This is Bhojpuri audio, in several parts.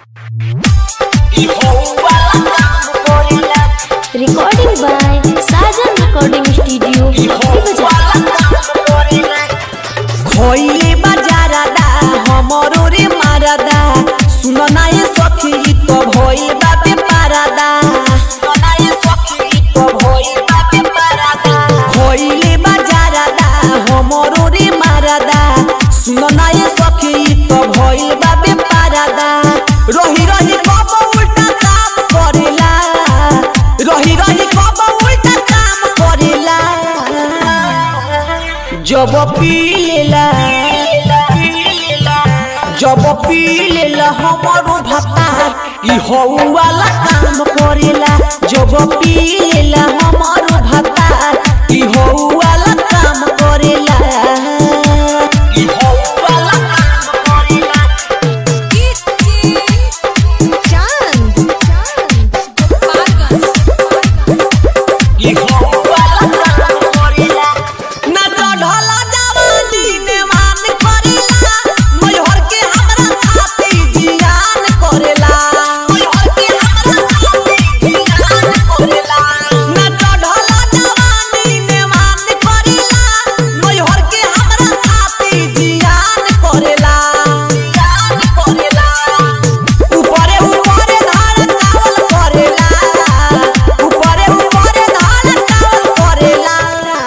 Recording by Sajan Recording Studio. खोइले बाजारादा हमरो रे मारादा सुन ना ये सखी तो भइल बाबे पारादा सुन ना ये सखी तो भइल बाबे पारादा खोइले बाजारादा हमरो रे मारादा सुन ना ये सखी तो भइल बाबे पारादा रही रही कब उल्टा काम करेला रही रही कब उल्टा काम करेला जब पी लेला हमरो भतार ई हो वाला काम करेला जब पी लेला हमरो भतार ई हो वाला काम करेला ई हो वाला काम करेला ई हो वाला काम करेला ना चढ़ला जवानी ने मान करेला मयूर के हमरा खाती जियान करेला मयूर के हमरा खाती जियान करेला ना चढ़ला जवानी ने मान करेला मयूर के हमरा खाती जियान करेला ऊपरे ऊपरे धार चावल करेला ऊपरे ऊपरे धार चावल करेला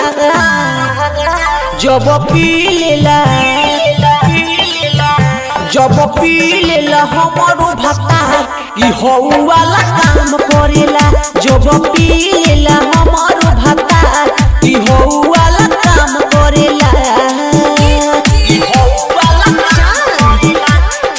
जब पी लेला हमरो भतार ई हो वाला काम करेला जब पी लेला हमरो भतार ई हो वाला काम करेला ई हो वाला काम करेला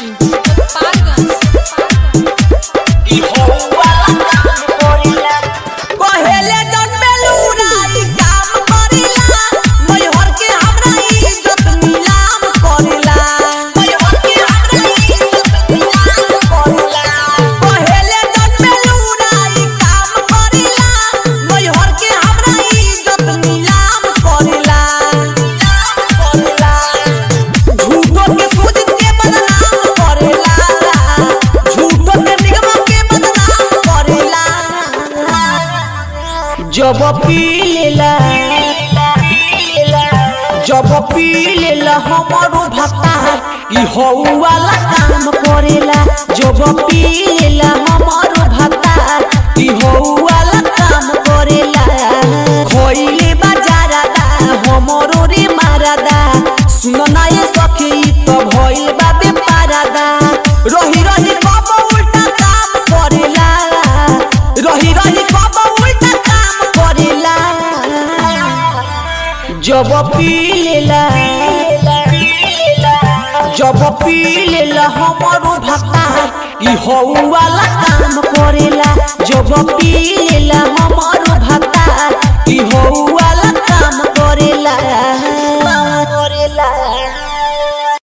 ई हो वाला काम करेला कहेले जन्मेलूरा ई काम करेला मयूर के हमरा इज्जत नीलाम करेला मयूर के हमरा इज्जत नीलाम करेला कहेले जन्मेलूरा ई काम करेला मयूर के हमरा इज्जत नीलाम करेला झूठो के सूझ के बदनाम करेला झूठो के निगम के बदनाम करेला जब पी लेला हमरो भतार ई हो वाला काम करेला जब पी लेला हमरो भतार ई हो वाला काम करेला खोइले बाजारादा हमरो रे मारादा सुन ना ये सखी तो भइल बाबे पारादा रही रही कब उल्टा काम करेला रही रही कब उल्टा काम करेला जब पी लेला हमरो भतार ई हो वाला काम करेला जब पी लेला हमरो